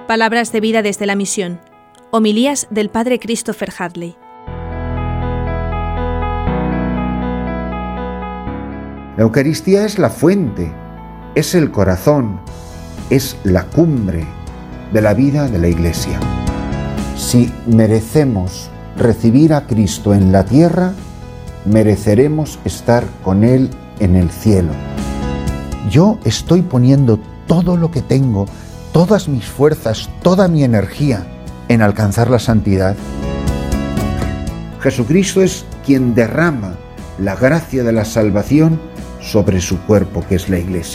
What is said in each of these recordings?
Palabras de vida desde la misión. Homilías del Padre Christopher Hadley. La Eucaristía es la fuente, es el corazón, es la cumbre de la vida de la Iglesia. Si merecemos recibir a Cristo en la tierra, mereceremos estar con Él en el cielo. Yo estoy poniendo todo lo que tengo, todas mis fuerzas, toda mi energía en alcanzar la santidad. Jesucristo es quien derrama la gracia de la salvación sobre su cuerpo, que es la Iglesia.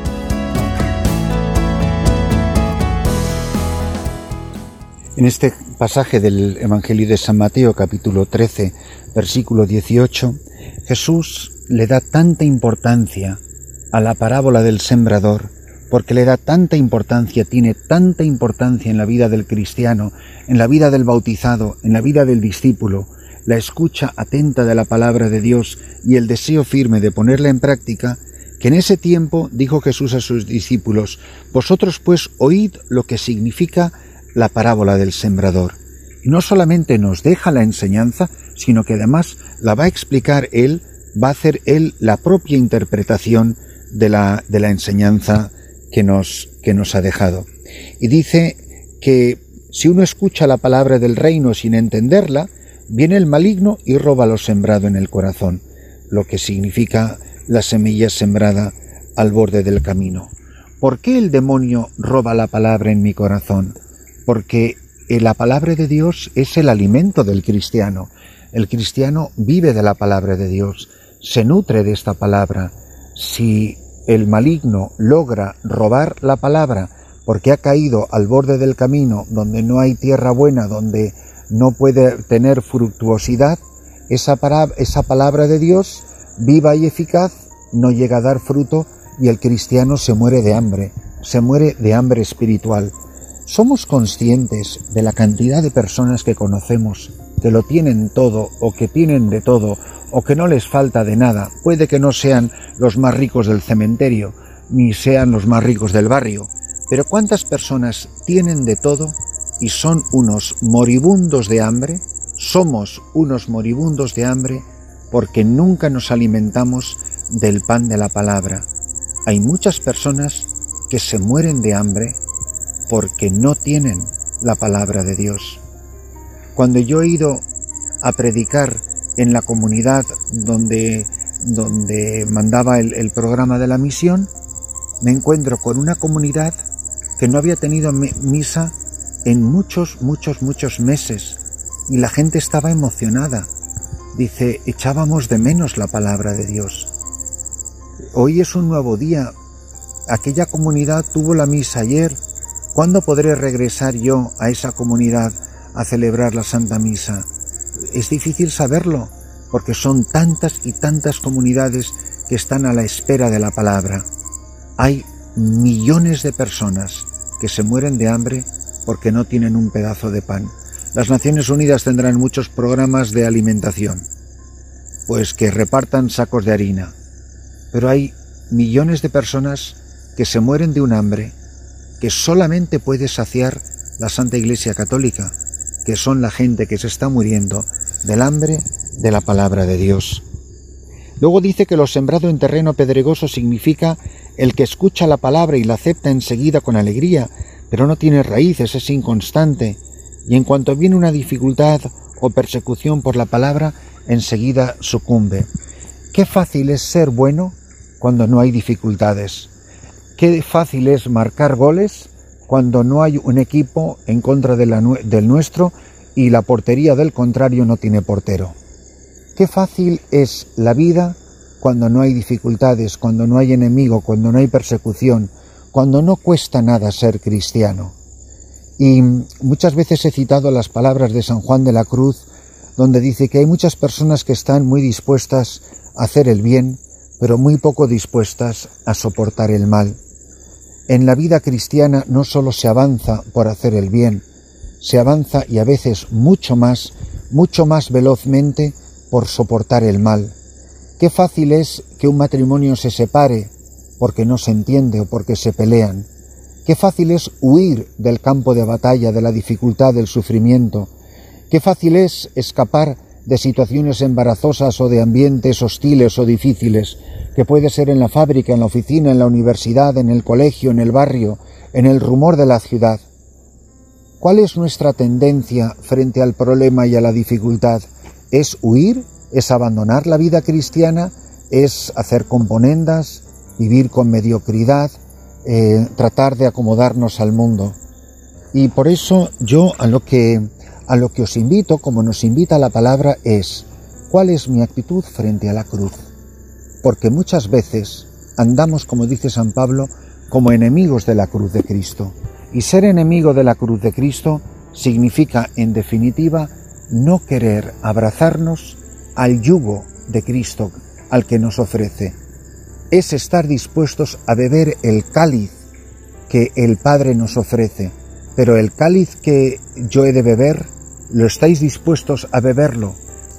En este pasaje del Evangelio de San Mateo, capítulo 13, versículo 18, Jesús le da tanta importancia a la parábola del sembrador, porque le da tanta importancia, tiene tanta importancia en la vida del cristiano, en la vida del bautizado, en la vida del discípulo, la escucha atenta de la palabra de Dios y el deseo firme de ponerla en práctica, que en ese tiempo dijo Jesús a sus discípulos: vosotros pues oíd lo que significa la parábola del sembrador. Y no solamente nos deja la enseñanza, sino que además la va a explicar Él, va a hacer Él la propia interpretación de la enseñanza que nos ha dejado. Y dice que si uno escucha la palabra del reino sin entenderla, viene el maligno y roba lo sembrado en el corazón, lo que significa la semilla sembrada al borde del camino. ¿Por qué el demonio roba la palabra en mi corazón? Porque la palabra de Dios es el alimento del cristiano. El cristiano vive de la palabra de Dios, se nutre de esta palabra. Si el maligno logra robar la palabra porque ha caído al borde del camino, donde no hay tierra buena, donde no puede tener fructuosidad, esa palabra de Dios, viva y eficaz, no llega a dar fruto y el cristiano se muere de hambre espiritual. ¿Somos conscientes de la cantidad de personas que conocemos que lo tienen todo o que tienen de todo o que no les falta de nada? Puede que no sean los más ricos del cementerio ni sean los más ricos del barrio, pero ¿cuántas personas tienen de todo y son unos moribundos de hambre? Somos unos moribundos de hambre porque nunca nos alimentamos del pan de la palabra. Hay muchas personas que se mueren de hambre porque no tienen la palabra de Dios. Cuando yo he ido a predicar en la comunidad donde mandaba el programa de la misión, me encuentro con una comunidad que no había tenido misa en muchos meses y la gente estaba emocionada. Dice, echábamos de menos la palabra de Dios. Hoy es un nuevo día. Aquella comunidad tuvo la misa ayer. ¿Cuándo podré regresar yo a esa comunidad a celebrar la Santa Misa? Es difícil saberlo, porque son tantas y tantas comunidades que están a la espera de la palabra. Hay millones de personas que se mueren de hambre porque no tienen un pedazo de pan. Las Naciones Unidas tendrán muchos programas de alimentación, pues que repartan sacos de harina, pero hay millones de personas que se mueren de un hambre que solamente puede saciar la Santa Iglesia Católica, que son la gente que se está muriendo del hambre de la palabra de Dios. Luego dice que lo sembrado en terreno pedregoso significa el que escucha la palabra y la acepta enseguida con alegría, pero no tiene raíces, es inconstante, y en cuanto viene una dificultad o persecución por la palabra, enseguida sucumbe. Qué fácil es ser bueno cuando no hay dificultades. Qué fácil es marcar goles cuando no hay un equipo en contra del nuestro y la portería del contrario no tiene portero. Qué fácil es la vida cuando no hay dificultades, cuando no hay enemigo, cuando no hay persecución, cuando no cuesta nada ser cristiano. Y muchas veces he citado las palabras de San Juan de la Cruz, donde dice que hay muchas personas que están muy dispuestas a hacer el bien, pero muy poco dispuestas a soportar el mal. En la vida cristiana no solo se avanza por hacer el bien, se avanza y a veces mucho más velozmente por soportar el mal. Qué fácil es que un matrimonio se separe porque no se entiende o porque se pelean. Qué fácil es huir del campo de batalla, de la dificultad, del sufrimiento. Qué fácil es escapar de situaciones embarazosas o de ambientes hostiles o difíciles, que puede ser en la fábrica, en la oficina, en la universidad, en el colegio, en el barrio, en el rumor de la ciudad. ¿Cuál es nuestra tendencia frente al problema y a la dificultad? ¿Es huir? ¿Es abandonar la vida cristiana? ¿Es hacer componendas? ¿Vivir con mediocridad? ¿Tratar de acomodarnos al mundo? Y por eso yo a lo que os invito, como nos invita la palabra, es ¿cuál es mi actitud frente a la cruz? Porque muchas veces andamos, como dice San Pablo, como enemigos de la cruz de Cristo. Y ser enemigo de la cruz de Cristo significa, en definitiva, no querer abrazarnos al yugo de Cristo, al que nos ofrece. Es estar dispuestos a beber el cáliz que el Padre nos ofrece. Pero el cáliz que yo he de beber, ¿lo estáis dispuestos a beberlo?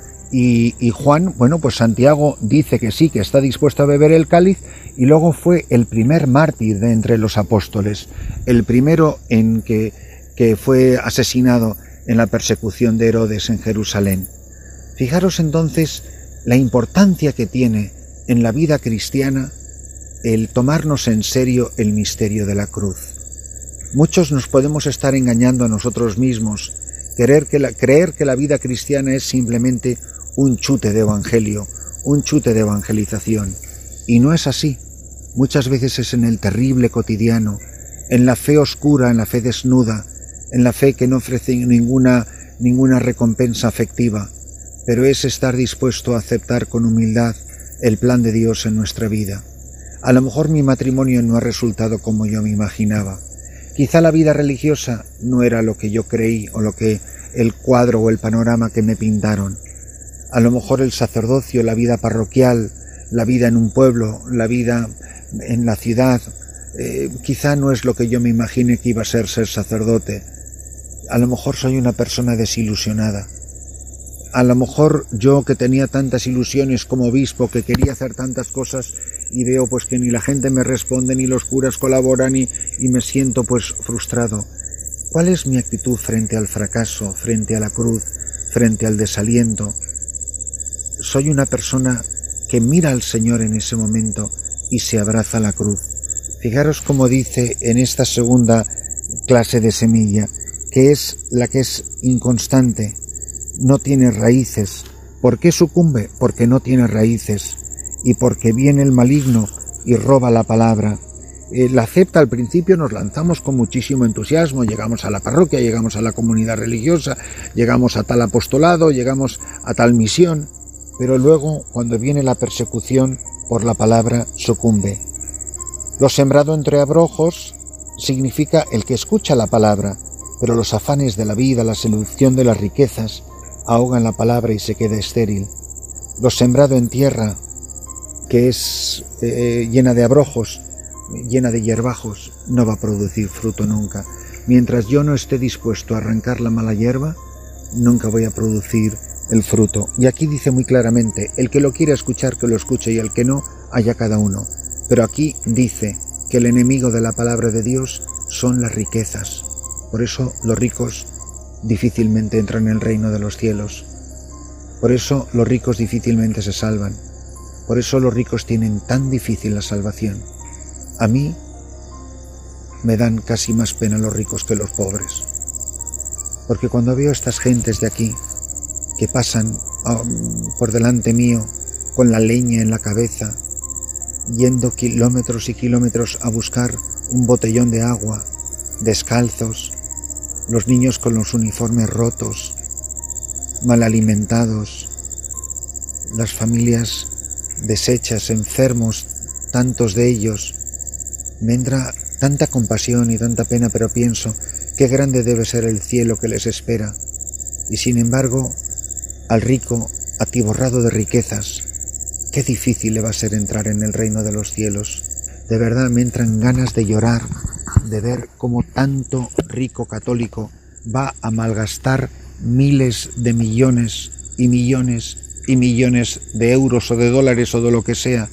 Y Juan, pues Santiago dice que sí, que está dispuesto a beber el cáliz, y luego fue el primer mártir de entre los apóstoles, el primero en que fue asesinado en la persecución de Herodes en Jerusalén. Fijaros entonces la importancia que tiene en la vida cristiana el tomarnos en serio el misterio de la cruz. Muchos nos podemos estar engañando a nosotros mismos, creer que la vida cristiana es simplemente un chute de evangelio, un chute de evangelización. Y no es así. Muchas veces es en el terrible cotidiano, en la fe oscura, en la fe desnuda, en la fe que no ofrece ninguna recompensa afectiva, pero es estar dispuesto a aceptar con humildad el plan de Dios en nuestra vida. A lo mejor mi matrimonio no ha resultado como yo me imaginaba. Quizá la vida religiosa no era lo que yo creí o lo que el cuadro o el panorama que me pintaron. A lo mejor el sacerdocio, la vida parroquial, la vida en un pueblo, la vida en la ciudad, quizá no es lo que yo me imaginé que iba a ser sacerdote. A lo mejor soy una persona desilusionada. A lo mejor yo, que tenía tantas ilusiones como obispo, que quería hacer tantas cosas, y veo pues que ni la gente me responde, ni los curas colaboran, y me siento pues frustrado. ¿Cuál es mi actitud frente al fracaso, frente a la cruz, frente al desaliento? Soy una persona que mira al Señor en ese momento y se abraza a la cruz. Fijaros cómo dice en esta segunda clase de semilla, que es la que es inconstante, no tiene raíces. ¿Por qué sucumbe? Porque no tiene raíces y porque viene el maligno y roba la palabra. La acepta al principio, nos lanzamos con muchísimo entusiasmo, llegamos a la parroquia, llegamos a la comunidad religiosa, llegamos a tal apostolado, llegamos a tal misión, pero luego, cuando viene la persecución por la palabra, sucumbe. Lo sembrado entre abrojos significa el que escucha la palabra, pero los afanes de la vida, la seducción de las riquezas, ahogan la palabra y se queda estéril. Lo sembrado en tierra, que es llena de abrojos, llena de hierbajos, no va a producir fruto nunca. Mientras yo no esté dispuesto a arrancar la mala hierba, nunca voy a producir el fruto. Y aquí dice muy claramente, el que lo quiera escuchar, que lo escuche, y el que no, haya cada uno. Pero aquí dice que el enemigo de la palabra de Dios son las riquezas. Por eso los ricos difícilmente entran en el reino de los cielos. Por eso los ricos difícilmente se salvan. Por eso los ricos tienen tan difícil la salvación. A mí me dan casi más pena los ricos que los pobres. Porque cuando veo a estas gentes de aquí que pasan por delante mío con la leña en la cabeza, yendo kilómetros y kilómetros a buscar un botellón de agua, descalzos, los niños con los uniformes rotos, mal alimentados, las familias deshechas, enfermos, tantos de ellos, me entra tanta compasión y tanta pena, pero pienso, qué grande debe ser el cielo que les espera. Y sin embargo, al rico, atiborrado de riquezas, qué difícil le va a ser entrar en el reino de los cielos. De verdad me entran ganas de llorar, de ver cómo tanto rico católico va a malgastar miles de millones y millones y millones de euros o de dólares o de lo que sea,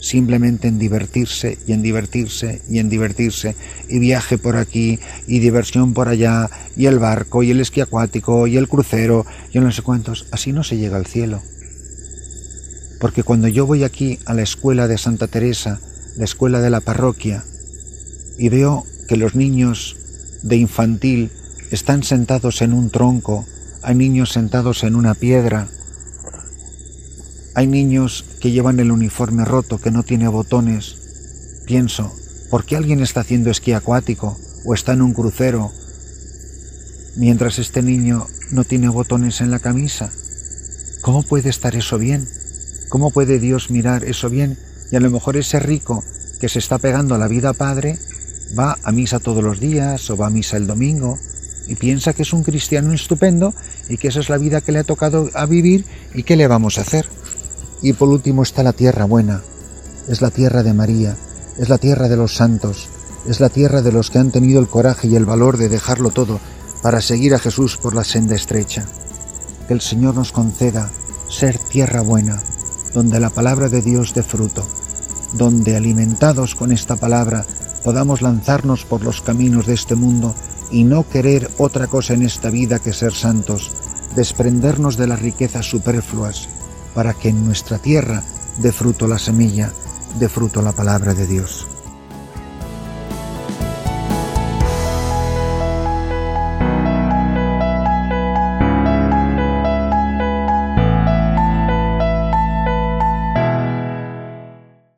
simplemente en divertirse y en divertirse y en divertirse, y viaje por aquí y diversión por allá, y el barco y el esquí acuático y el crucero y no sé cuántos. Así no se llega al cielo. Porque cuando yo voy aquí a la escuela de Santa Teresa, la escuela de la parroquia, y veo que los niños de infantil están sentados en un tronco, hay niños sentados en una piedra, hay niños que llevan el uniforme roto, que no tiene botones, pienso, ¿por qué alguien está haciendo esquí acuático o está en un crucero mientras este niño no tiene botones en la camisa? ¿Cómo puede estar eso bien? ¿Cómo puede Dios mirar eso bien? Y a lo mejor ese rico que se está pegando a la vida padre va a misa todos los días o va a misa el domingo y piensa que es un cristiano estupendo y que esa es la vida que le ha tocado a vivir y ¿qué le vamos a hacer? Y por último está la tierra buena, es la tierra de María, es la tierra de los santos, es la tierra de los que han tenido el coraje y el valor de dejarlo todo para seguir a Jesús por la senda estrecha. Que el Señor nos conceda ser tierra buena, donde la palabra de Dios dé fruto, donde alimentados con esta palabra podamos lanzarnos por los caminos de este mundo y no querer otra cosa en esta vida que ser santos, desprendernos de las riquezas superfluas, para que en nuestra tierra dé fruto la semilla, dé fruto la palabra de Dios.